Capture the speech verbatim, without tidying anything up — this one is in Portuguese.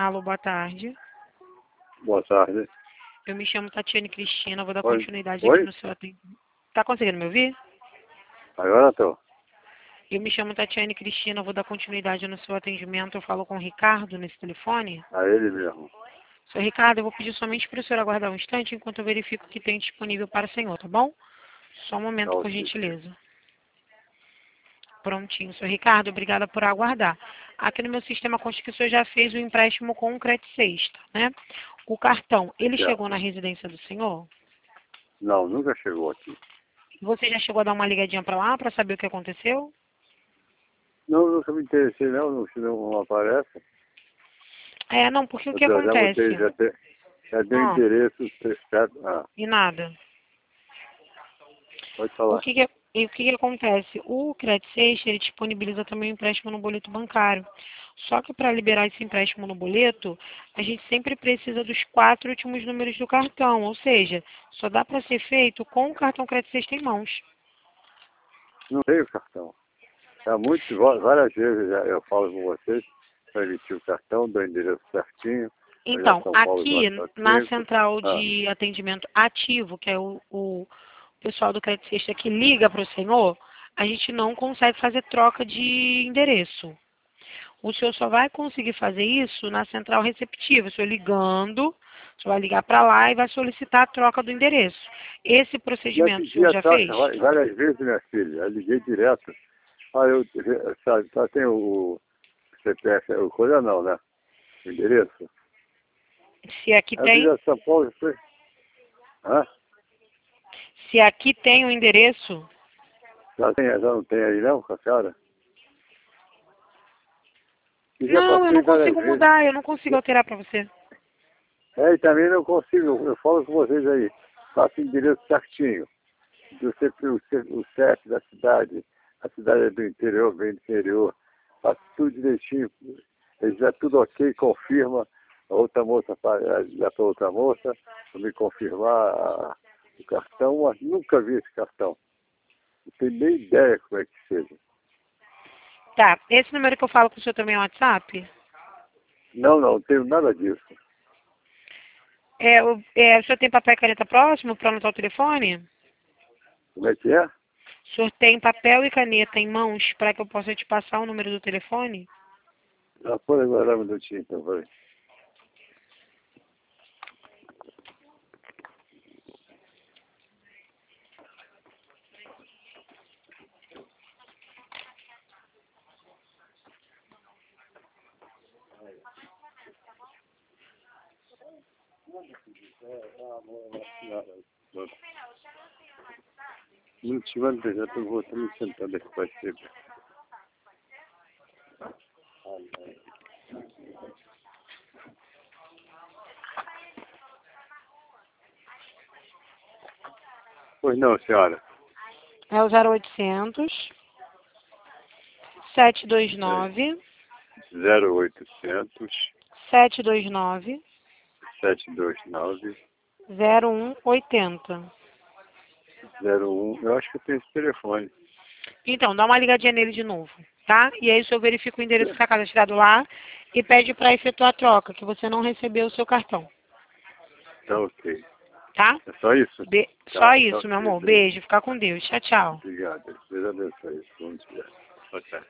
Alô, boa tarde. Boa tarde. Eu me chamo Tatiane Cristina, vou dar Oi. continuidade Oi? aqui no seu atendimento. Tá conseguindo me ouvir? Agora tô. Eu me chamo Tatiane Cristina, vou dar continuidade no seu atendimento. Eu falo com o Ricardo nesse telefone. A ele mesmo. Senhor Ricardo, eu vou pedir somente para o senhor aguardar um instante enquanto eu verifico o que tem disponível para o senhor, tá bom? Só um momento, Tá por ok. gentileza. Prontinho, senhor Ricardo, obrigada por aguardar. Aqui no meu sistema consta que o senhor já fez o empréstimo com o Credit Sexta, né? O cartão, ele Certo. chegou na residência do senhor? Não, nunca chegou aqui. Você já chegou a dar uma ligadinha para lá para saber o que aconteceu? Não, nunca me interessei não, não, se não aparece. É, não, porque o que Eu já acontece? botei, já, te, já deu Ah, endereço certo. Ah, e nada. pode O falar. que, que, e o que, que acontece? O Credit Sexta, ele disponibiliza também o empréstimo no boleto bancário. Só que para liberar esse empréstimo no boleto, a gente sempre precisa dos quatro últimos números do cartão. Ou seja, só dá para ser feito com o cartão Credit Sexta em mãos. Não tenho cartão. Há muitas, várias vezes já eu falo com vocês para emitir o cartão, dou o endereço certinho. Eu já Então, São Paulo aqui quatrocentos e na quarenta e cinco. central Ah, de atendimento ativo, que é o, o pessoal do Credit Sexta que liga para o senhor, a gente não consegue fazer troca de endereço. O senhor só vai conseguir fazer isso na central receptiva. O senhor ligando, o senhor vai ligar para lá e vai solicitar a troca do endereço. Esse já procedimento o pedi senhor a já taxa fez? va- várias vezes, minha filha. Eu liguei direto. Ah, eu só, só tem o C P F, o coisa não, né? O endereço. Se aqui A Vila tem, São Paulo foi. Hã? se aqui tem o endereço, Já, tem, já não tem aí não, com a senhora? E já não, eu passei não várias consigo vezes. mudar, eu não consigo alterar para você. É, e também não consigo, eu falo com vocês aí. Faço o endereço certinho. Do C P, o, C, o C E P da cidade. A cidade é do interior, bem do interior. Faço tudo direitinho. Eles já tudo ok, confirma. A outra moça dá para outra moça para me confirmar a, o cartão, mas nunca vi esse cartão. Não tenho nem ideia como é que seja. Tá, esse número que eu falo com o senhor também é o WhatsApp? Não, não, não tenho nada disso. É, o, é, o senhor tem papel e caneta próximo para anotar o telefone? Como é que é? O senhor tem papel e caneta em mãos para que eu possa te passar o número do telefone? Ah, pode aguardar um minutinho, então, vai. Não te mando, já estou voltando sentando aqui para ser. Pois não, senhora. É o zero oitocentos, sete dois nove, zero oitocentos, sete dois nove, sete dois nove, zero um oito zero. zero um. Eu acho que eu tenho esse telefone. Então, dá uma ligadinha nele de novo, tá? E aí o senhor verifica o endereço que está cadastrado lá e pede para efetuar a troca, que você não recebeu o seu cartão, Tá ok. tá? É só isso? Be- Tá, Só tá isso, meu ok. amor. Beijo, fica com Deus. Tchau, tchau. Obrigado. Deus abençoe. Bom dia. Boa tarde.